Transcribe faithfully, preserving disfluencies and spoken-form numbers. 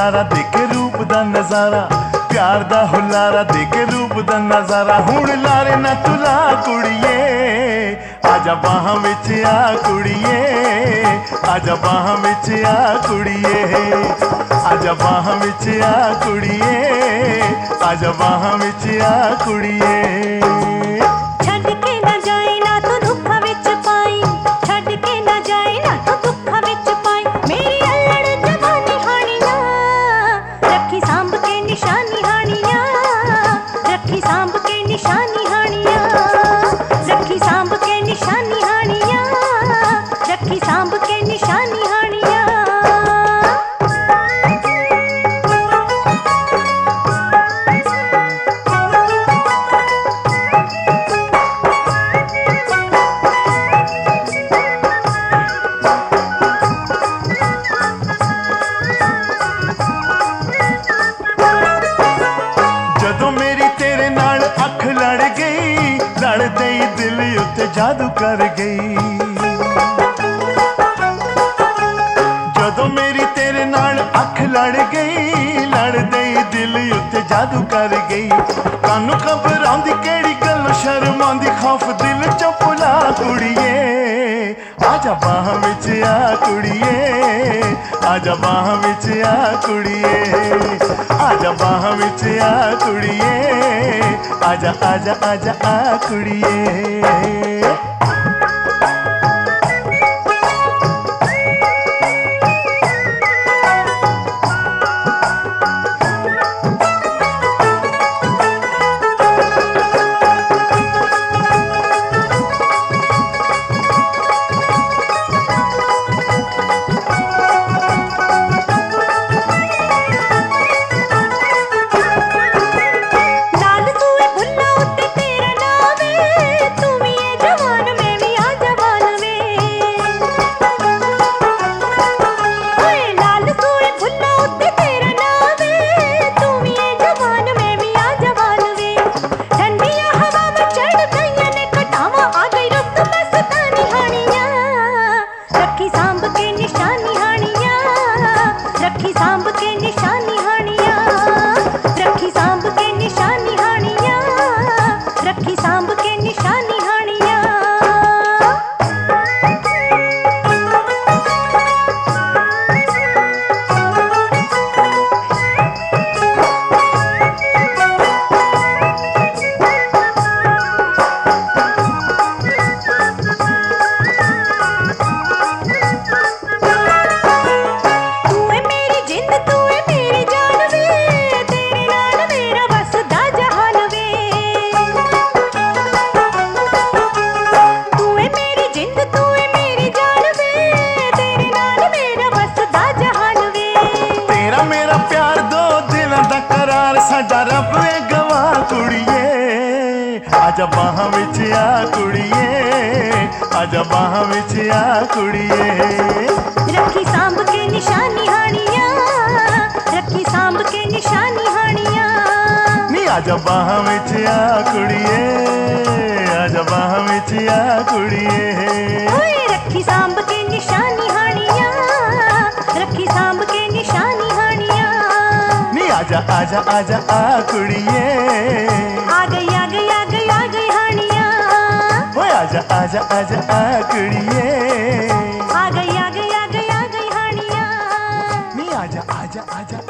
हुलारा देखे रूप दा नजारा, प्यार दा हुलारा देखे रूप दा नजारा। हुण लारे ना तुला कुड़िए, आजा बाहां विच आ कुड़िए, आजा बाहां विच आ कुड़िए, आजा बाहां विच आ कुड़िए, आजा बाहां विच आ कुड़िए। लड़दे ही दिल उत्ते जादू कर गई, जदों मेरी तेरे नाल अख लड़ गई, लड़दे ही दिल उत्ते जादू कर गई। कानू खबर आंदी केड़ी गल शर्म आंदी, खौफ दिल चों भुला कुड़िए, आजा बाहां विच आ कुड़िए, आजा बाहां विच आ कुड़िए, आजा बाहां विच आ कुड़िए, आजा आजा आजा आ कुड़िए। रब गवा कुड़िए, आजा बाहां विच आ कुड़िए, आजा बाहां विच आ कुड़िए। रखी सांभ के निशानी हानियां, रखी सांभ के निशानी हानियां। नी आजा बाहां विच आ कुड़िए, आजा बाहां विच आ कुड़िए। ओए रखी सांभ के निशानी हानियां, रखी सांभ के निशानी हानियां। आजा आजा आजा आ कुड़िए, आ गई आ गई आ गई आ गई हानियां। ओए आजा आजा आजा आ कुड़िए, आ गई आ गई आ गई आ गई हानियां। नी आजा आजा आजा